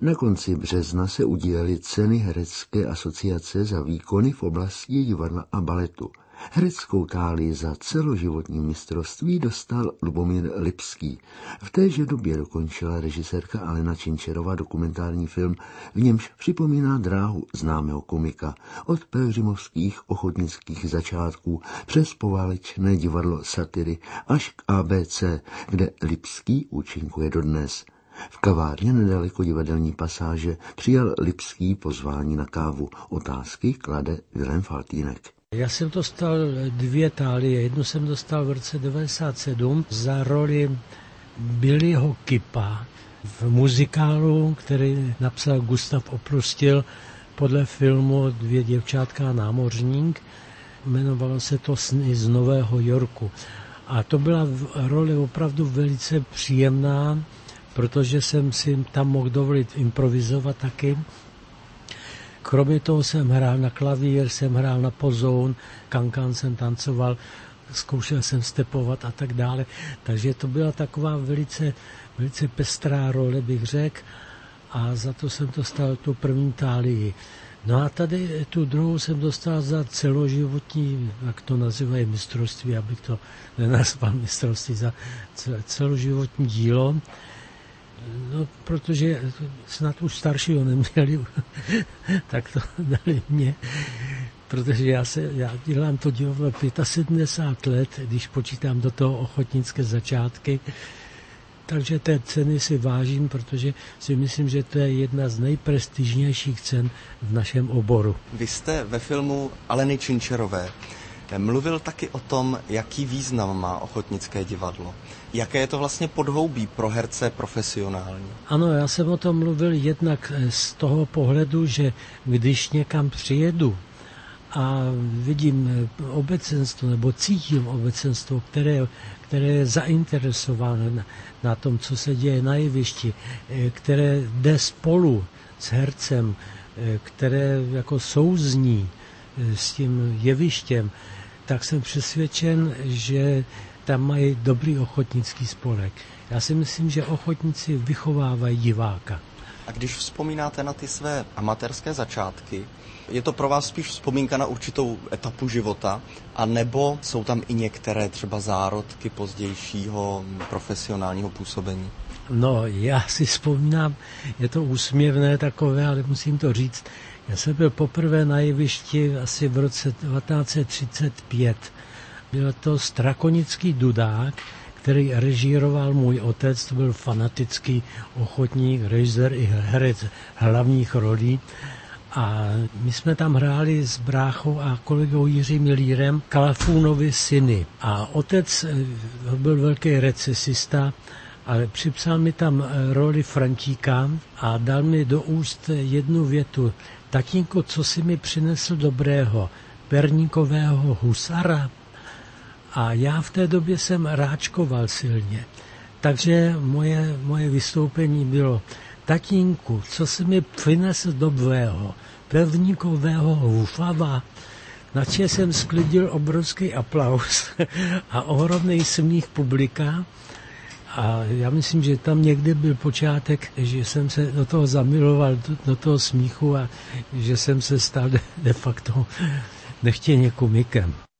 Na konci března se udílely ceny Herecké asociace za výkony v oblasti divadla a baletu. Hereckou tálii za celoživotní mistrovství dostal Lubomír Lipský. V téže době dokončila režisérka Alena Činčerová dokumentární film, v němž připomíná dráhu známého komika od pelhřimovských ochotnických začátků přes poválečné divadlo satiry až k ABC, kde Lipský účinkuje dodnes. V kavárně nedaleko divadelní pasáže přijal Lipský pozvání na kávu. Otázky klade Vilém Faltýnek. Já jsem dostal 2 tálie. Jednu jsem dostal v roce 1997 za roli Billyho Kipa v muzikálu, který napsal Gustav Oprustil podle filmu 2 děvčátka a námořník. Jmenovalo se to Sny z Nového Yorku. A to byla role opravdu velice příjemná, protože jsem si tam mohl dovolit improvizovat taky. Kromě toho jsem hrál na klavír, jsem hrál na pozoun, kankan jsem tancoval, zkoušel jsem stepovat a tak dále. Takže to byla taková velice pestrá role, bych řekl, a za to jsem dostal tu první tálii. No a tady tu druhou jsem dostal za celoživotní, jak to nazývají, mistrovství, abych to nenazval mistrovství, za celoživotní dílo. No, protože snad už staršího neměli, tak to dali mě, protože já dělám to divadlo 75 let, když počítám do toho ochotnické začátky, takže té ceny si vážím, protože si myslím, že to je jedna z nejprestižnějších cen v našem oboru. Vy jste ve filmu Aleny Činčerové mluvil taky o tom, jaký význam má ochotnické divadlo. Jaké je to vlastně podhoubí pro herce profesionální? Ano, já jsem o tom mluvil jednak z toho pohledu, že když někam přijedu a vidím obecenstvo nebo cítím obecenstvo, které je zainteresováno na tom, co se děje na jevišti, které jde spolu s hercem, které jako souzní s tím jevištěm, tak jsem přesvědčen, že tam mají dobrý ochotnický spolek. Já si myslím, že ochotníci vychovávají diváka. A když vzpomínáte na ty své amatérské začátky, je to pro vás spíš vzpomínka na určitou etapu života, anebo jsou tam i některé třeba zárodky pozdějšího profesionálního působení? No, já si vzpomínám, je to úsměvné takové, ale musím to říct. Já jsem byl poprvé na jevišti asi v roce 1935. Byl to Strakonický dudák, který režíroval můj otec, to byl fanatický ochotník, režisér i herec hlavních rolí. A my jsme tam hráli s bráchou a kolegou Jiřím Milírem Kalafúnovi syny. A otec byl velký recesista, ale připsal mi tam roli Frantíka a dal mi do úst jednu větu. Tatínko, co si mi přinesl dobrého? Perníkového husara? A já v té době jsem ráčkoval silně. Takže moje vystoupení bylo: tatínku, co si mi přinesl dobrého? Perníkového husara? Načež jsem sklidil obrovský aplaus a ohromný smích publika. A já myslím, že tam někde byl počátek, že jsem se do toho zamiloval, do toho smíchu, a že jsem se stal de facto nechtěně komikem.